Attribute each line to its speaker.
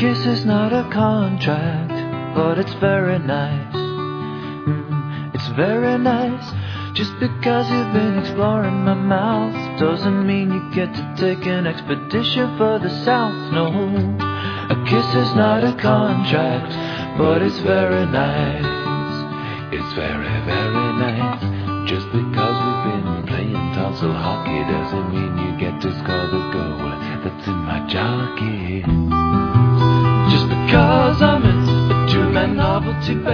Speaker 1: kiss is not a contract, but it's very nice. It's very nice. Just because you've been exploring my mouth doesn't mean you get to take an expedition further south. No, a kiss is not a contract, but it's very nice. It's very, very nice. Just because we've been playing tonsil hockey doesn't mean you get to score the goal that's in my jockey. Just because I'm in a two-man novelty band